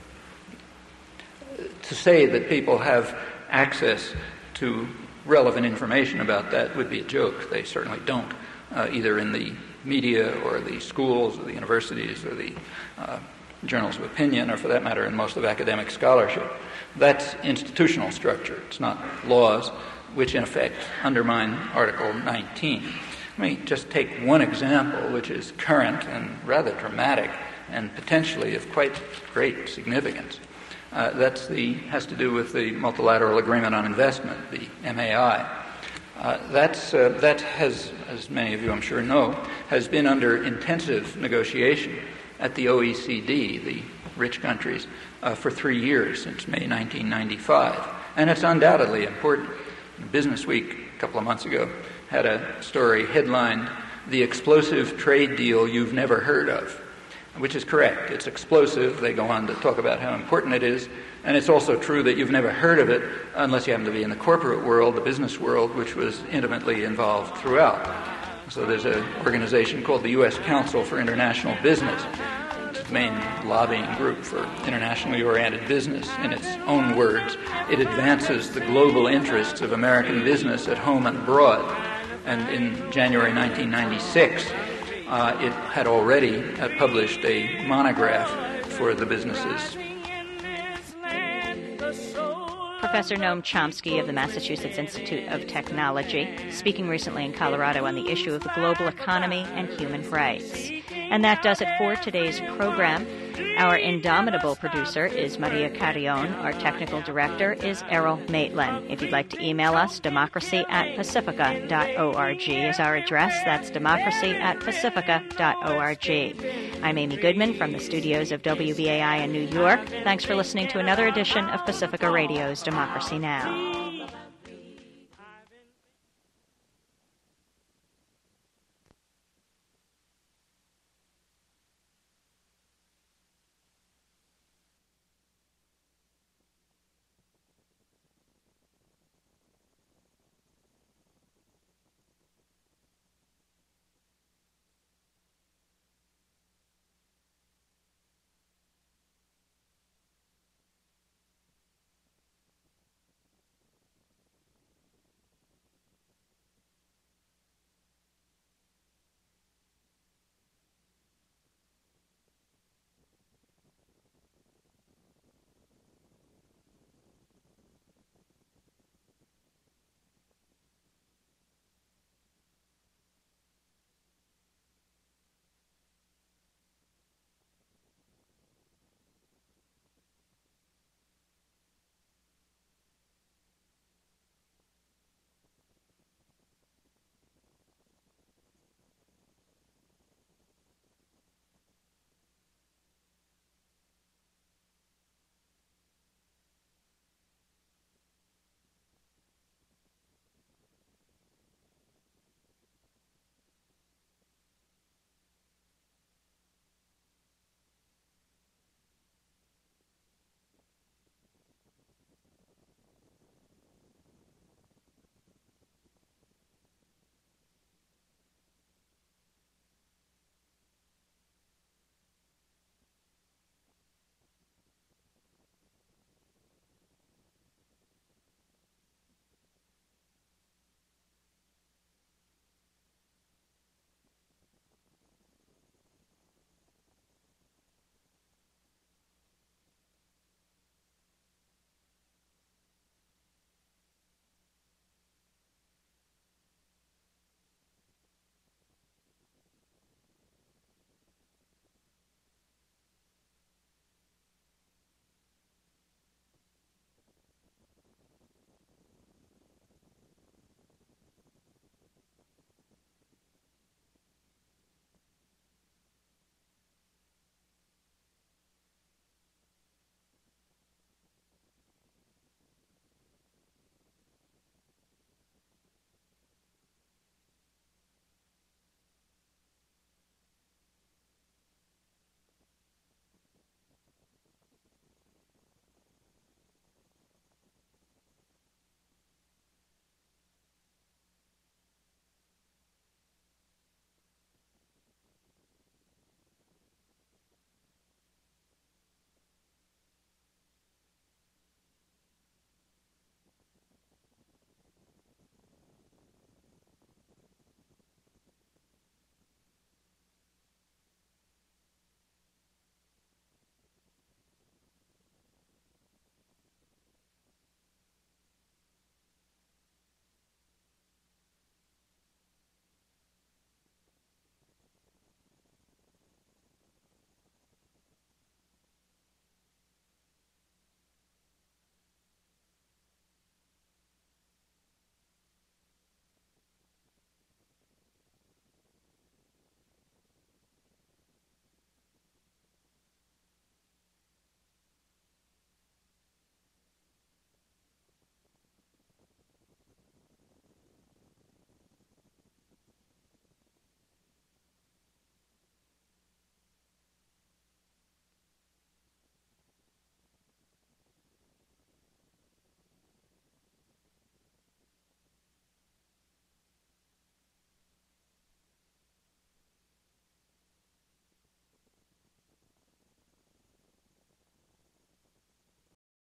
to say that people have access to relevant information about that would be a joke. They certainly don't, uh, either in the media or the schools or the universities or the uh, journals of opinion, or for that matter in most of academic scholarship. That's institutional structure. It's not laws, which in effect undermine Article nineteen. Let me just take one example, which is current and rather dramatic and potentially of quite great significance. Uh, that's the has to do with the Multilateral Agreement on Investment, the M A I. Uh, that's uh, that has, as many of you I'm sure know, has been under intensive negotiation at the O E C D, the rich countries, uh, for three years, since May nineteen ninety-five. And it's undoubtedly important. Business Week, a couple of months ago, had a story headlined, "The Explosive Trade Deal You've Never Heard of," which is correct. It's explosive. They go on to talk about how important it is. And it's also true that you've never heard of it unless you happen to be in the corporate world, the business world, which was intimately involved throughout. So there's an organization called the U S Council for International Business. It's the main lobbying group for internationally oriented business. In its own words, it advances the global interests of American business at home and abroad. And in January nineteen ninety-six, uh, it had already uh, published a monograph for the businesses. Professor Noam Chomsky of the Massachusetts Institute of Technology, speaking recently in Colorado on the issue of the global economy and human rights. And that does it for today's program. Our indomitable producer is Maria Carrion. Our technical director is Errol Maitland. If you'd like to email us, democracy at pacifica dot org is our address. That's democracy at pacifica dot org. I'm Amy Goodman from the studios of W B A I in New York. Thanks for listening to another edition of Pacifica Radio's Democracy Now!